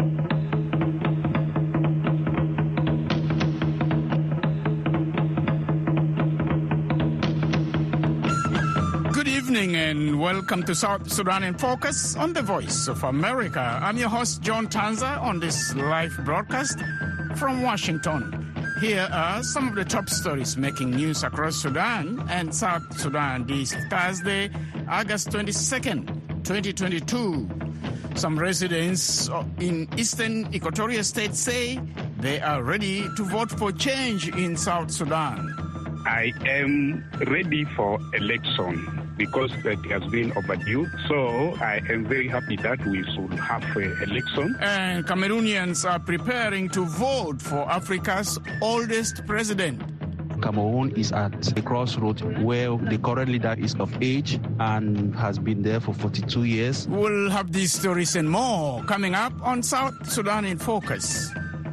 Good evening and welcome to South Sudan in Focus on the Voice of America. I'm your host, John Tanza, on this live broadcast from Washington. Here are some of the top stories making news across Sudan and South Sudan this Thursday, August 22nd, 2022. Some residents in eastern Equatorial State say they are ready to vote for change in South Sudan. I am ready for election because it has been overdue. So I am very happy that we should have an election. And Cameroonians are preparing to vote for Africa's oldest president. Cameroon is at a crossroads where the current leader is of age and has been there for 42 years. We'll have these stories and more coming up on South Sudan in Focus.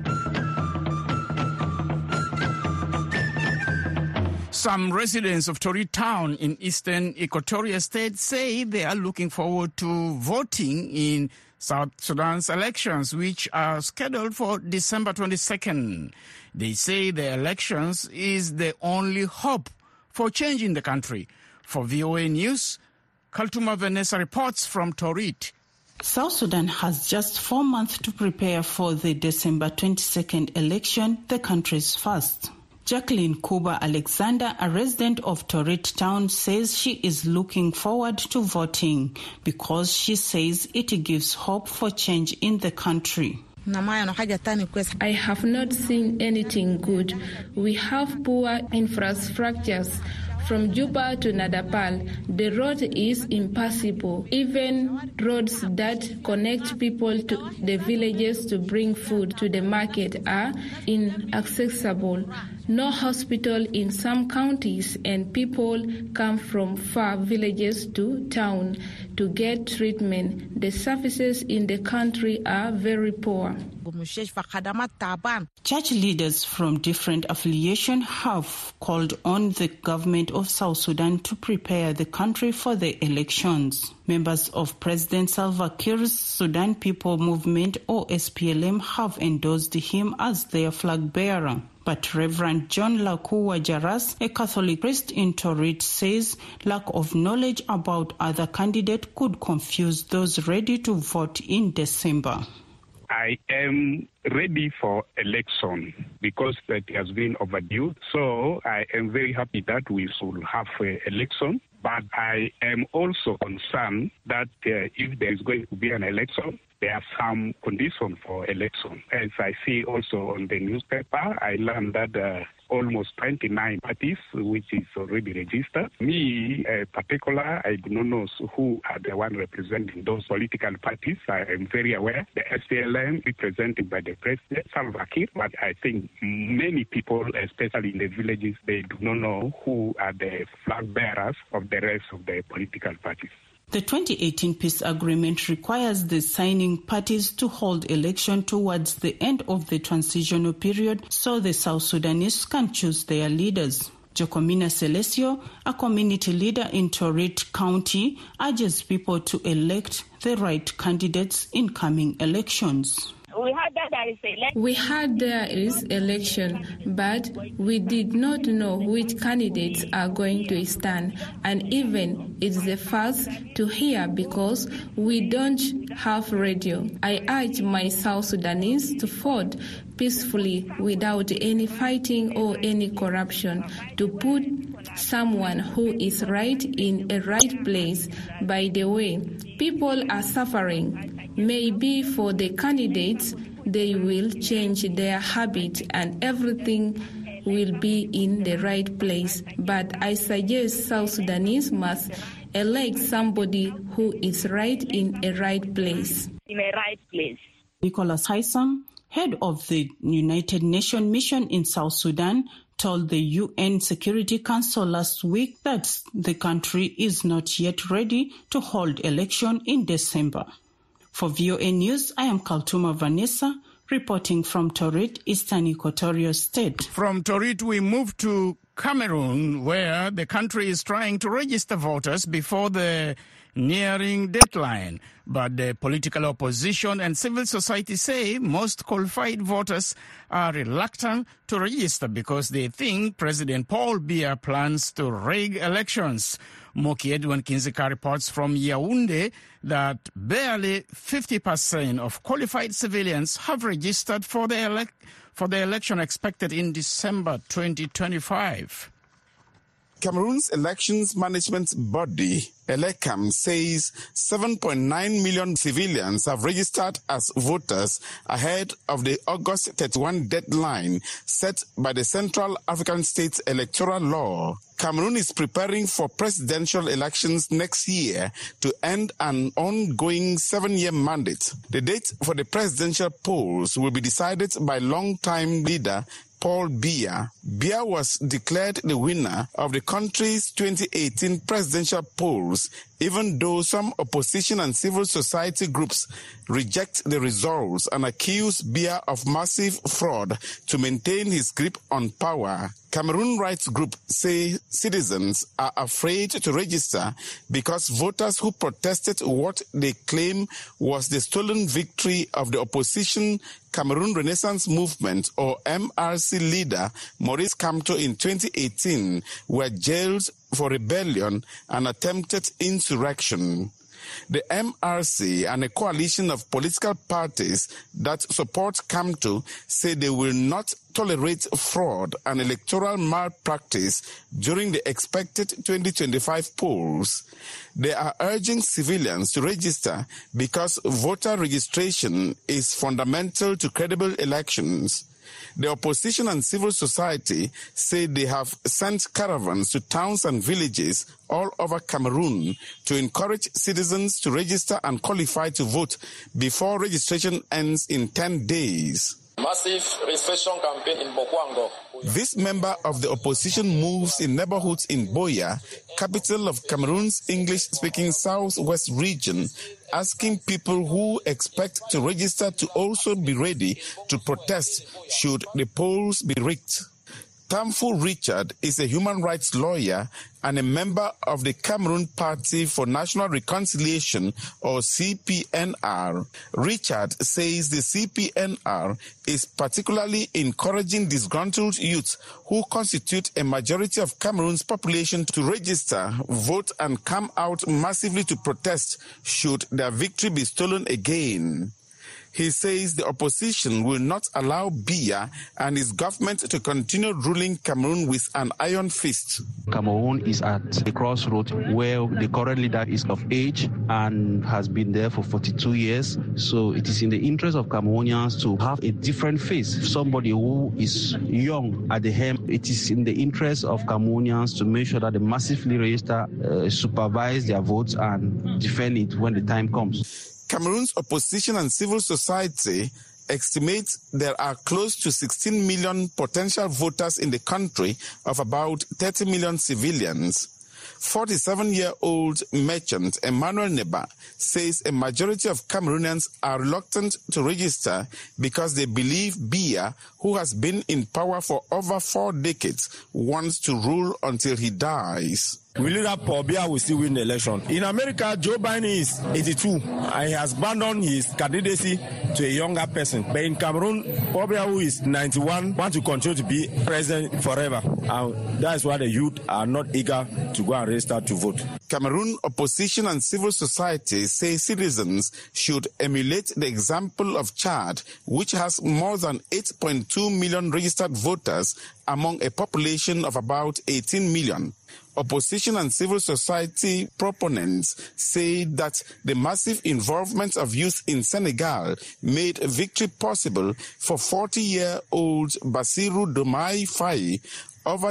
Some residents of Torit Town in eastern Equatorial State say they are looking forward to voting in South Sudan's elections, which are scheduled for December 22nd. They say the elections is the only hope for change in the country. For VOA News, Kaltuma Vanessa reports from Torit. South Sudan has just 4 months to prepare for the December 22nd election, the country's first. Jacqueline Kuba Alexander, a resident of Torit Town, says she is looking forward to voting because she says it gives hope for change in the country. I have not seen anything good. We have poor infrastructures. From Juba to Nadapal, the road is impassable. Even roads that connect people to the villages to bring food to the market are inaccessible. No hospital in some counties, and people come from far villages to town to get treatment. The services in the country are very poor. Church leaders from different affiliations have called on the government of South Sudan to prepare the country for the elections. Members of President Salva Kiir's Sudan People Movement, or SPLM, have endorsed him as their flag bearer. But Reverend John Lakuwa Jaras, a Catholic priest in Torit, says lack of knowledge about other candidates could confuse those ready to vote in December. I am ready for election because it has been overdue. So I am very happy that we should have an election. But I am also concerned that if there is going to be an election, there are some conditions for election. As I see also on the newspaper, I learned that almost 29 parties, which is already registered. Me, in particular, I do not know who are the one representing those political parties. I am very aware. The SPLM represented by the President Salva Kiir, but I think many people, especially in the villages, they do not know who are the flag bearers of the rest of the political parties. The 2018 peace agreement requires the signing parties to hold election towards the end of the transitional period so the South Sudanese can choose their leaders. Jocomina Celesio, a community leader in Torit County, urges people to elect the right candidates in coming elections. We heard there is election, but we did not know which candidates are going to stand. And even it's the first to hear because we don't have radio. I urge my South Sudanese to vote peacefully without any fighting or any corruption, to put someone who is right in a right place. By the way, people are suffering. Maybe for the candidates, they will change their habit and everything will be in the right place. But I suggest South Sudanese must elect somebody who is right in a right place. Nicholas Haysom, head of the United Nations mission in South Sudan, told the UN Security Council last week that the country is not yet ready to hold election in December. For VOA News, I am Kaltuma Vanessa, reporting from Torit, Eastern Equatorial State. From Torit, we move to Cameroon, where the country is trying to register voters before the nearing deadline. But the political opposition and civil society say most qualified voters are reluctant to register because they think President Paul Biya plans to rig elections. Moki Edwin Kinzika reports from Yaoundé that barely 50% of qualified civilians have registered for the election expected in December 2025. Cameroon's elections management body, Elecam, says 7.9 million civilians have registered as voters ahead of the August 31 deadline set by the Central African States Electoral Law. Cameroon is preparing for presidential elections next year to end an ongoing 7-year mandate. The date for the presidential polls will be decided by longtime leader Paul Biya. Biya was declared the winner of the country's 2018 presidential polls, even though some opposition and civil society groups reject the results and accuse Biya of massive fraud to maintain his grip on power. Cameroon rights groups say citizens are afraid to register because voters who protested what they claim was the stolen victory of the opposition Cameroon Renaissance Movement, or MRC, leader Maurice Kamto in 2018 were jailed for rebellion and attempted insurrection. The MRC and a coalition of political parties that support Kamto say they will not tolerate fraud and electoral malpractice during the expected 2025 polls. They are urging civilians to register because voter registration is fundamental to credible elections. The opposition and civil society say they have sent caravans to towns and villages all over Cameroon to encourage citizens to register and qualify to vote before registration ends in 10 days. Massive registration campaign in Bokwango. This member of the opposition moves in neighborhoods in Buea, capital of Cameroon's English-speaking southwest region, asking people who expect to register to also be ready to protest should the polls be rigged. Tamfu Richard is a human rights lawyer and a member of the Cameroon Party for National Reconciliation, or CPNR. Richard says the CPNR is particularly encouraging disgruntled youth who constitute a majority of Cameroon's population to register, vote, and come out massively to protest should their victory be stolen again. He says the opposition will not allow Biya and his government to continue ruling Cameroon with an iron fist. Cameroon is at a crossroads where the current leader is of age and has been there for 42 years. So it is in the interest of Cameroonians to have a different face, somebody who is young at the helm. It is in the interest of Cameroonians to make sure that they massively register, supervise their votes and defend it when the time comes. Cameroon's opposition and civil society estimates there are close to 16 million potential voters in the country of about 30 million civilians. 47-year-old merchant Emmanuel Neba says a majority of Cameroonians are reluctant to register because they believe Biya, who has been in power for over 4 decades, wants to rule until he dies. We look at Paul Biya will still win the election. In America, Joe Biden is 82 and he has abandoned his candidacy to a younger person. But in Cameroon, Paul Biya, who is 91, wants to continue to be president forever. And that is why the youth are not eager to go and register to vote. Cameroon opposition and civil society say citizens should emulate the example of Chad, which has more than 8.2 million registered voters among a population of about 18 million. Opposition and civil society proponents say that the massive involvement of youth in Senegal made victory possible for 40-year-old Bassirou Diomaye Faye over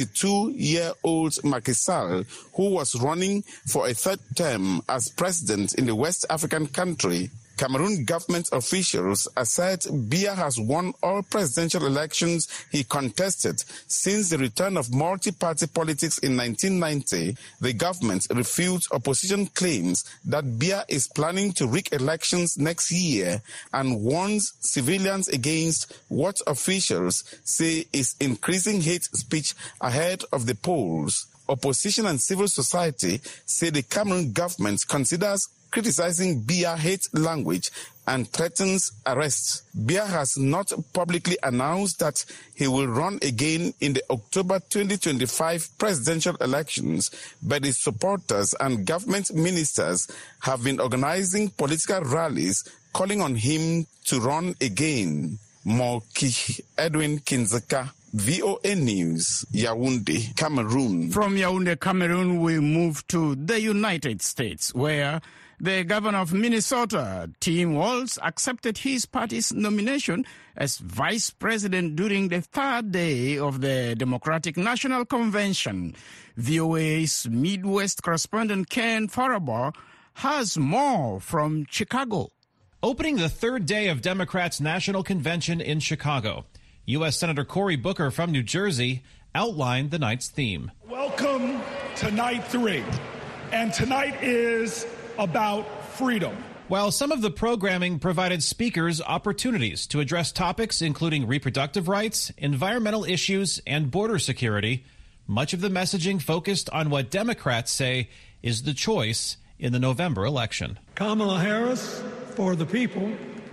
62-year-old Macky Sall, who was running for a third term as president in the West African country. Cameroon government officials assert Biya has won all presidential elections he contested since the return of multi-party politics in 1990. The government refutes opposition claims that Biya is planning to rig elections next year and warns civilians against what officials say is increasing hate speech ahead of the polls. Opposition and civil society say the Cameroon government considers criticizing Biya hate language and threatens arrests. Biya has not publicly announced that he will run again in the October 2025 presidential elections, but his supporters and government ministers have been organizing political rallies calling on him to run again. Moki Edwin Kinzeka, VOA News, Yaoundé, Cameroon. From Yaoundé, Cameroon, we move to the United States, where the governor of Minnesota, Tim Walz, accepted his party's nomination as vice president during the third day of the Democratic National Convention. VOA's Midwest correspondent Ken Farabaugh has more from Chicago. Opening the third day of Democrats' National Convention in Chicago, U.S. Senator Cory Booker from New Jersey outlined the night's theme. Welcome to night 3, and tonight is about freedom. While some of the programming provided speakers opportunities to address topics including reproductive rights, environmental issues, and border security, much of the messaging focused on what Democrats say is the choice in the November election. Kamala Harris for the people.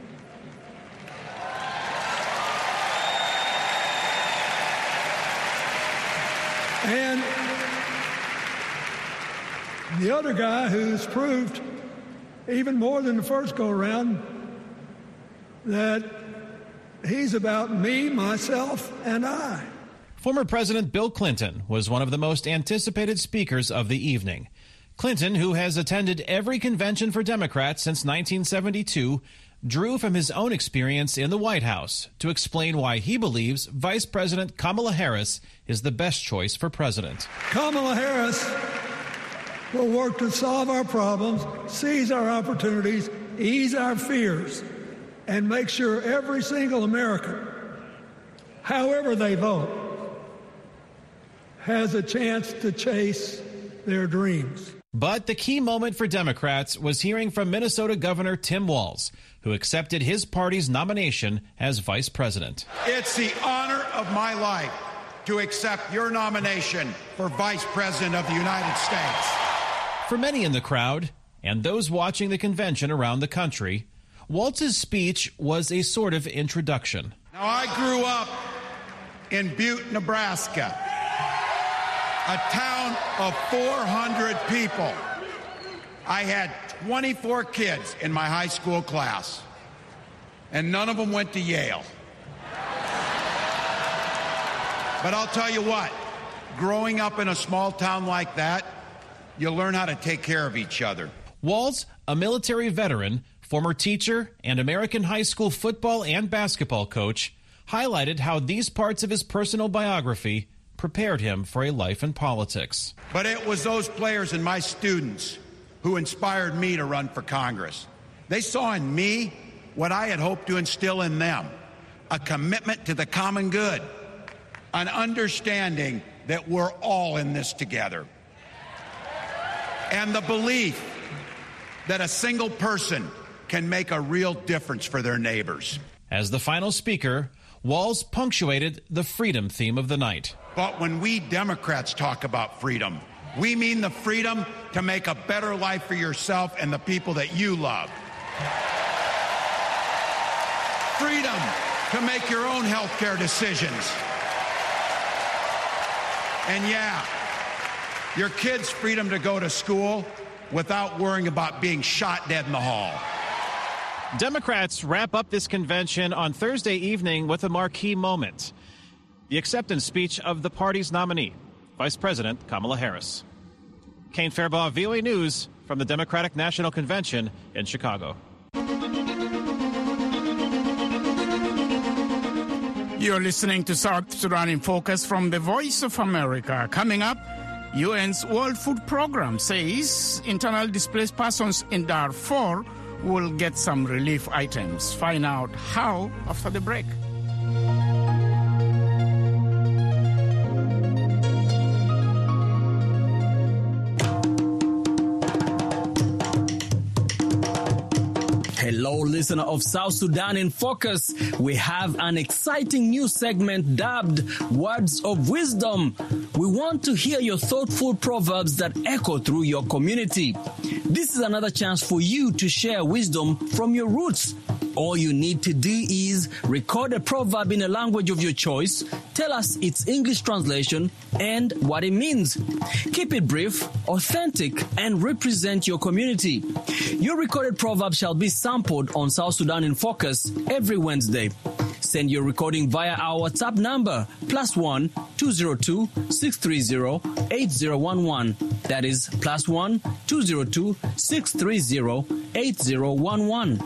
And the other guy who's proved even more than the first go-around that he's about me, myself, and I. Former President Bill Clinton was one of the most anticipated speakers of the evening. Clinton, who has attended every convention for Democrats since 1972, drew from his own experience in the White House to explain why he believes Vice President Kamala Harris is the best choice for president. Kamala Harris will work to solve our problems, seize our opportunities, ease our fears, and make sure every single American, however they vote, has a chance to chase their dreams. But the key moment for Democrats was hearing from Minnesota Governor Tim Walz, who accepted his party's nomination as vice president. It's the honor of my life to accept your nomination for vice president of the United States. For many in the crowd, and those watching the convention around the country, Walz's speech was a sort of introduction. Now, I grew up in Butte, Nebraska, a town of 400 people. I had 24 kids in my high school class, and none of them went to Yale. But I'll tell you what, growing up in a small town like that, you learn how to take care of each other. Walz, a military veteran, former teacher, and American high school football and basketball coach, highlighted how these parts of his personal biography prepared him for a life in politics. But it was those players and my students who inspired me to run for Congress. They saw in me what I had hoped to instill in them, a commitment to the common good, an understanding that we're all in this together, and the belief that a single person can make a real difference for their neighbors. As the final speaker, Walz punctuated the freedom theme of the night. But when we Democrats talk about freedom, we mean the freedom to make a better life for yourself and the people that you love. Freedom to make your own health care decisions. And yeah, your kids' freedom to go to school without worrying about being shot dead in the hall. Democrats wrap up this convention on Thursday evening with a marquee moment: the acceptance speech of the party's nominee, Vice President Kamala Harris. Kane Fairbaugh, VOA News, from the Democratic National Convention in Chicago. You're listening to South Sudan in Focus from the Voice of America. Coming up, UN's World Food Program says internal displaced persons in Darfur will get some relief items. Find out how after the break. Hello, listener of South Sudan in Focus. We have an exciting new segment dubbed Words of Wisdom. We want to hear your thoughtful proverbs that echo through your community. This is another chance for you to share wisdom from your roots. All you need to do is record a proverb in a language of your choice, tell us its English translation, and what it means. Keep it brief, authentic, and represent your community. Your recorded proverb shall be sampled on South Sudan in Focus every Wednesday. Send your recording via our WhatsApp number, +1 202 630 8011. That is +1 202 630 8011.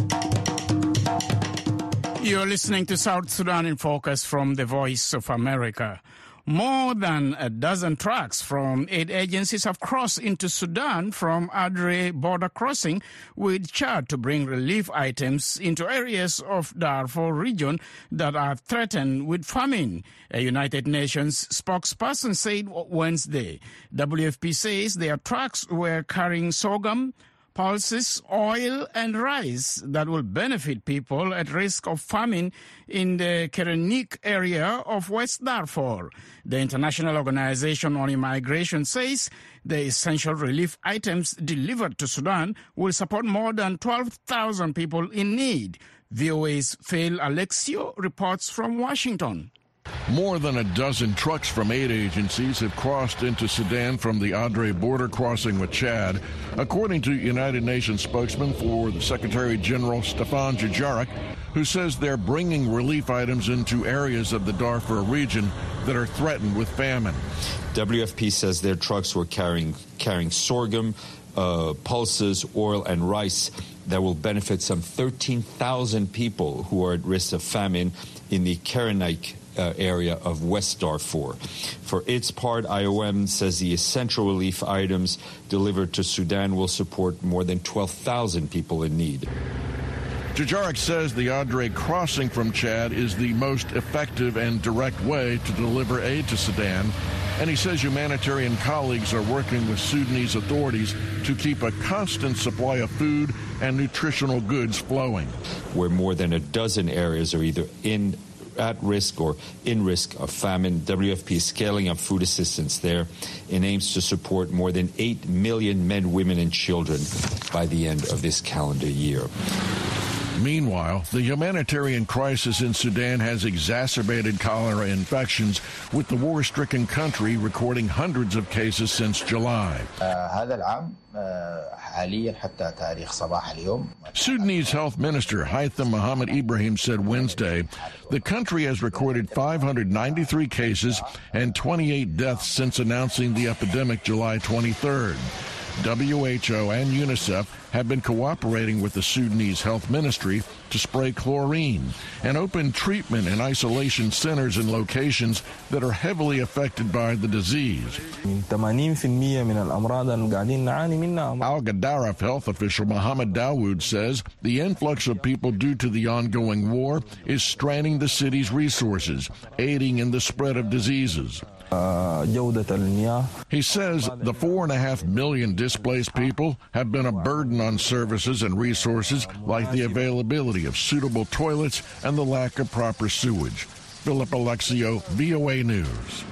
You're listening to South Sudan in Focus from the Voice of America. More than a dozen trucks from 8 agencies have crossed into Sudan from Adre border crossing with Chad to bring relief items into areas of Darfur region that are threatened with famine, a United Nations spokesperson said Wednesday. WFP says their trucks were carrying sorghum, pulses, oil and rice that will benefit people at risk of famine in the Kerenik area of West Darfur. The International Organization on Immigration says the essential relief items delivered to Sudan will support more than 12,000 people in need. VOA's Phil Alexio reports from Washington. More than a dozen trucks from 8 agencies have crossed into Sudan from the Adre border crossing with Chad, according to United Nations spokesman for the Secretary General Stefan Dujarric, who says they're bringing relief items into areas of the Darfur region that are threatened with famine. WFP says their trucks were carrying sorghum, pulses, oil, and rice that will benefit some 13,000 people who are at risk of famine in the Kerenik area of West Darfur. For its part, IOM says the essential relief items delivered to Sudan will support more than 12,000 people in need. Dujarric says the Adre crossing from Chad is the most effective and direct way to deliver aid to Sudan, and he says humanitarian colleagues are working with Sudanese authorities to keep a constant supply of food and nutritional goods flowing. Where more than a dozen areas are either at risk or in risk of famine, WFP is scaling up food assistance there and aims to support more than 8 million men, women, and children by the end of this calendar year. Meanwhile, the humanitarian crisis in Sudan has exacerbated cholera infections, with the war-stricken country recording hundreds of cases since July. Sudanese Health Minister Haitham Mohamed Ibrahim said Wednesday the country has recorded 593 cases and 28 deaths since announcing the epidemic July 23rd. WHO and UNICEF have been cooperating with the Sudanese Health Ministry to spray chlorine and open treatment and isolation centers in locations that are heavily affected by the disease. Al-Gadaraf health official Mohammed Dawood says the influx of people due to the ongoing war is straining the city's resources, aiding in the spread of diseases. He says the 4.5 million displaced people have been a burden on services and resources like the availability of suitable toilets and the lack of proper sewage. Philip Alexio, VOA News.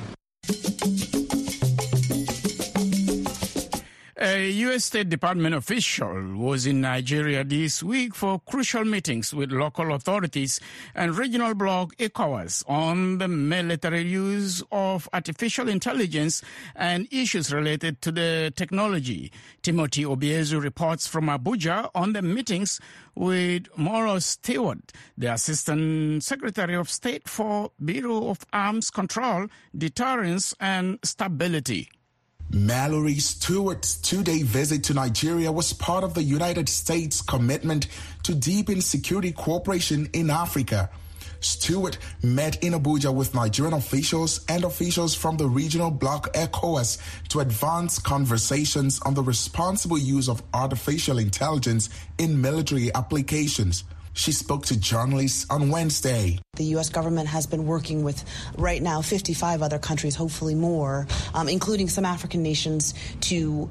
A U.S. State Department official was in Nigeria this week for crucial meetings with local authorities and regional bloc ECOWAS on the military use of artificial intelligence and issues related to the technology. Timothy Obiezu reports from Abuja on the meetings with Maurice Stewart, the Assistant Secretary of State for Bureau of Arms Control, Deterrence and Stability. Mallory Stewart's 2-day visit to Nigeria was part of the United States' commitment to deepen security cooperation in Africa. Stewart met in Abuja with Nigerian officials and officials from the regional bloc ECOWAS to advance conversations on the responsible use of artificial intelligence in military applications. She spoke to journalists on Wednesday. The U.S. government has been working with, right now, 55 other countries, hopefully more, including some African nations, to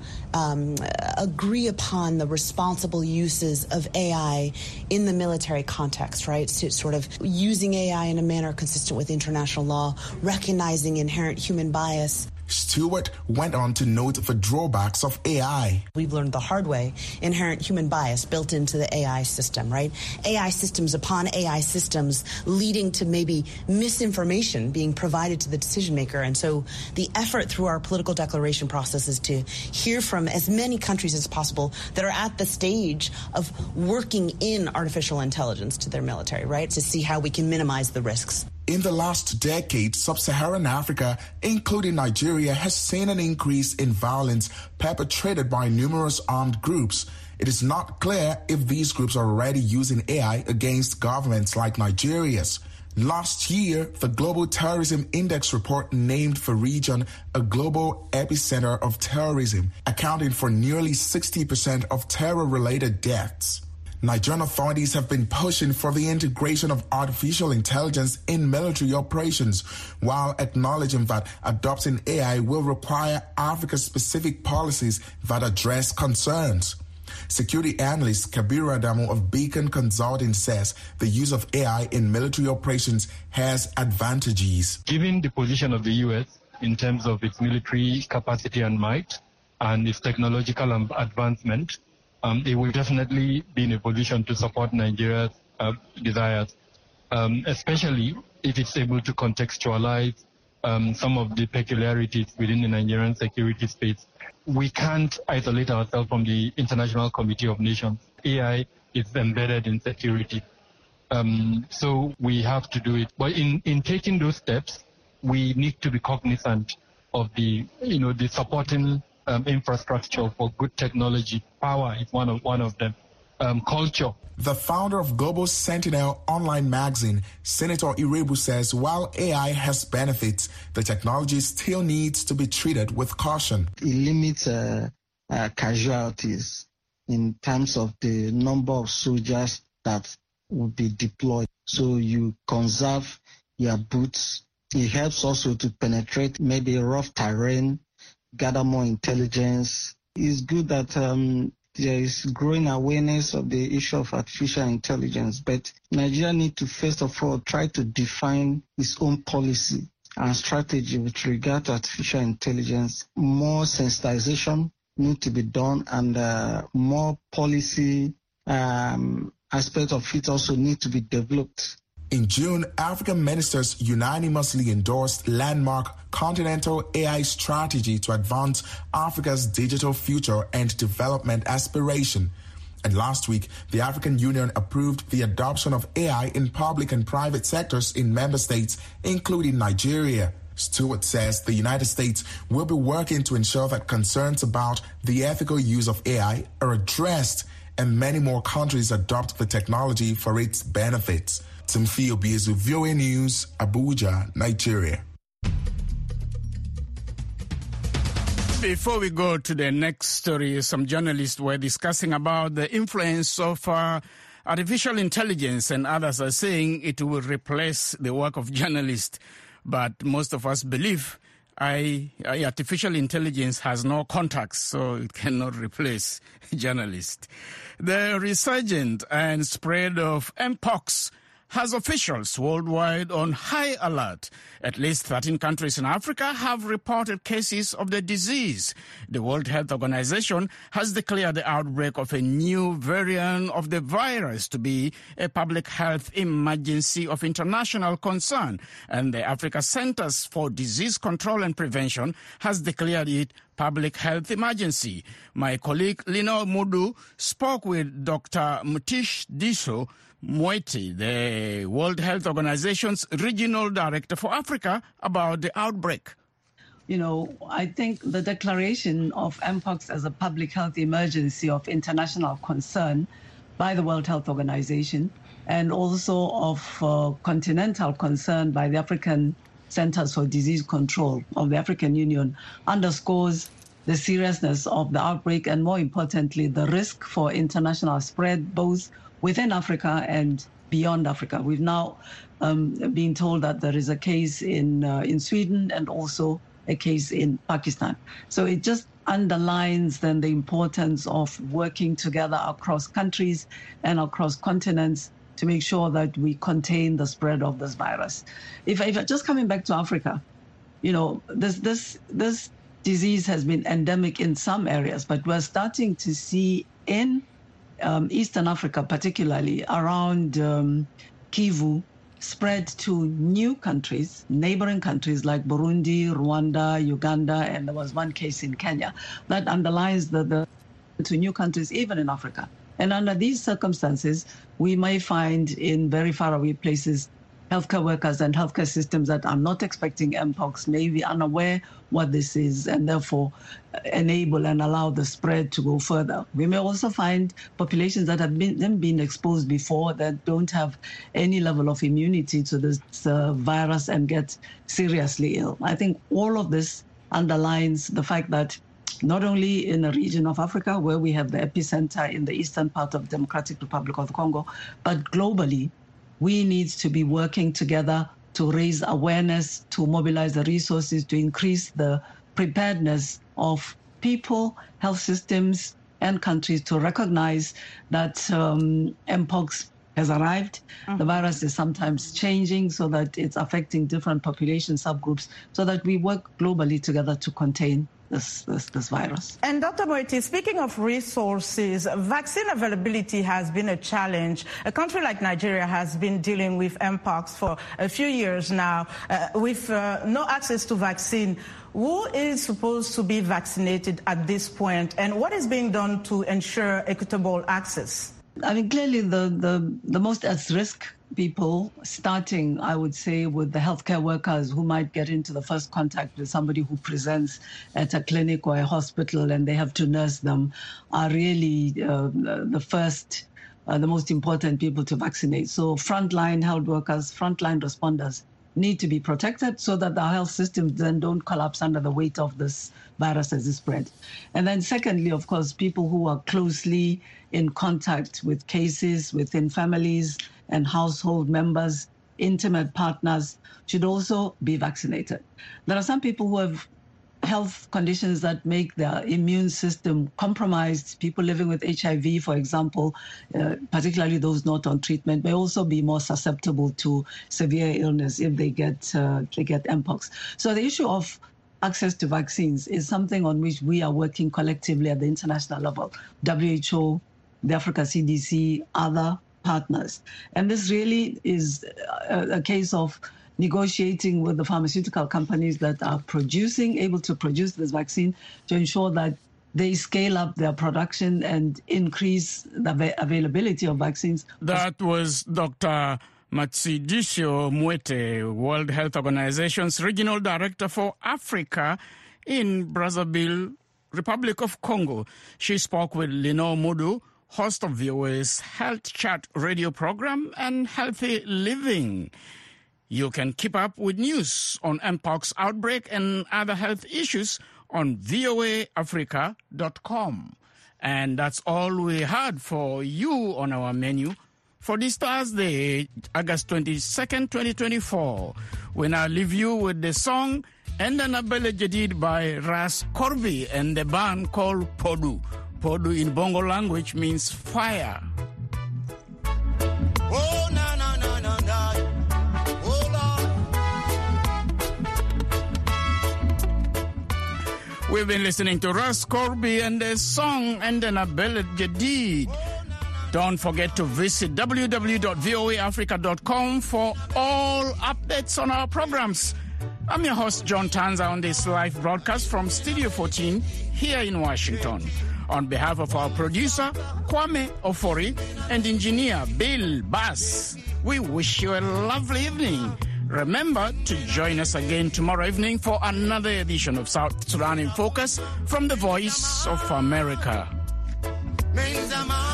agree upon the responsible uses of AI in the military context, right? So sort of using AI in a manner consistent with international law, recognizing inherent human bias. Stewart went on to note the drawbacks of AI. We've learned the hard way, inherent human bias built into the AI system, right? AI systems upon AI systems leading to maybe misinformation being provided to the decision maker. And so the effort through our political declaration process is to hear from as many countries as possible that are at the stage of working in artificial intelligence to their military, right? To see how we can minimize the risks. In the last decade, sub-Saharan Africa, including Nigeria, has seen an increase in violence perpetrated by numerous armed groups. It is not clear if these groups are already using AI against governments like Nigeria's. Last year, the Global Terrorism Index report named the region a global epicenter of terrorism, accounting for nearly 60% of terror-related deaths. Nigerian authorities have been pushing for the integration of artificial intelligence in military operations, while acknowledging that adopting AI will require Africa-specific policies that address concerns. Security analyst Kabiru Adamu of Beacon Consulting says the use of AI in military operations has advantages. Given the position of the U.S. in terms of its military capacity and might and its technological advancement, it will definitely be in a position to support Nigeria's desires, especially if it's able to contextualize some of the peculiarities within the Nigerian security space. We can't isolate ourselves from the International Committee of Nations. AI is embedded in security. So we have to do it. But in taking those steps, we need to be cognizant of the supporting infrastructure for good technology. Power is one of them. Culture. The founder of Global Sentinel online magazine, Senator Irebu, says while AI has benefits, the technology still needs to be treated with caution. It limits casualties in terms of the number of soldiers that will be deployed. So you conserve your boots. It helps also to penetrate maybe rough terrain, gather more intelligence. It's good that there is growing awareness of the issue of artificial intelligence, but Nigeria needs to first of all try to define its own policy and strategy with regard to artificial intelligence. More sensitization need to be done, and more policy aspect of it also need to be developed. In June, African ministers unanimously endorsed landmark continental AI strategy to advance Africa's digital future and development aspiration. And last week, the African Union approved the adoption of AI in public and private sectors in member states, including Nigeria. Stewart says the United States will be working to ensure that concerns about the ethical use of AI are addressed and many more countries adopt the technology for its benefits. Timothy Obiezu, VOA News, Abuja, Nigeria. Before we go to the next story, some journalists were discussing about the influence of artificial intelligence, and others are saying it will replace the work of journalists. But most of us believe artificial intelligence has no contacts, so it cannot replace journalists. The resurgence and spread of Mpox has officials worldwide on high alert. At least 13 countries in Africa have reported cases of the disease. The World Health Organization has declared the outbreak of a new variant of the virus to be a public health emergency of international concern, and the Africa Centers for Disease Control and Prevention has declared it public health emergency. My colleague Lino Mudu spoke with Dr. Mutish Diso Moeti, the World Health Organization's regional director for Africa, about the outbreak. You know, I think the declaration of Mpox as a public health emergency of international concern by the World Health Organization and also of continental concern by the African Centers for Disease Control of the African Union underscores the seriousness of the outbreak and, more importantly, the risk for international spread both within Africa and beyond Africa. We've now been told that there is a case in Sweden and also a case in Pakistan. So it just underlines then the importance of working together across countries and across continents to make sure that we contain the spread of this virus. If just coming back to Africa, this disease has been endemic in some areas, but we're starting to see in Eastern Africa, particularly around Kivu, spread to new countries, neighboring countries like Burundi, Rwanda, Uganda, and there was one case in Kenya. That underlines the to new countries, even in Africa. And under these circumstances, we may find in very faraway places healthcare workers and healthcare systems that are not expecting Mpox may be unaware what this is and therefore enable and allow the spread to go further. We may also find populations that have been exposed before that don't have any level of immunity to this virus and get seriously ill. I think all of this underlines the fact that not only in a region of Africa where we have the epicenter in the eastern part of the Democratic Republic of the Congo, but globally, we need to be working together to raise awareness, to mobilize the resources, to increase the preparedness of people, health systems, and countries to recognize that Mpox has arrived. The virus is sometimes changing so that it's affecting different population subgroups so that we work globally together to contain this virus. And Dr. Moeti, speaking of resources, vaccine availability has been a challenge. A country like Nigeria has been dealing with Mpox for a few years now with no access to vaccine. Who is supposed to be vaccinated at this point, and what is being done to ensure equitable access? I mean, clearly the most at risk people, starting, I would say, with the healthcare workers who might get into the first contact with somebody who presents at a clinic or a hospital and they have to nurse them, are really the first, the most important people to vaccinate. So frontline health workers, frontline responders need to be protected so that the health systems then don't collapse under the weight of this virus as it spread. And then secondly, of course, people who are closely in contact with cases within families and household members, intimate partners, should also be vaccinated. There are some people who have health conditions that make their immune system compromised. People living with HIV, for example, particularly those not on treatment, may also be more susceptible to severe illness if they get Mpox. So the issue of access to vaccines is something on which we are working collectively at the international level, WHO, the Africa CDC, other partners. And this really is a case of negotiating with the pharmaceutical companies that are able to produce this vaccine to ensure that they scale up their production and increase the availability of vaccines. That was Dr. Matshidiso Moeti, World Health Organization's Regional Director for Africa in Brazzaville, Republic of Congo. She spoke with Lenore Modu, host of VOA's Health Chat radio program and Healthy Living. You can keep up with news on Mpox outbreak and other health issues on voaafrica.com. And that's all we had for you on our menu for this Thursday, August 22nd, 2024. We now leave you with the song Endana Bele Jadid by Ras Corby and the band called Podu. Podu in Bongo language means fire. Oh, na, na, na, na, na. We've been listening to Ras Corby and the song Endana Bele Jadid. Don't forget to visit www.voaafrica.com for all updates on our programs. I'm your host, John Tanza, on this live broadcast from Studio 14 here in Washington. On behalf of our producer, Kwame Ofori, and engineer Bill Bass, we wish you a lovely evening. Remember to join us again tomorrow evening for another edition of South Sudan in Focus from the Voice of America.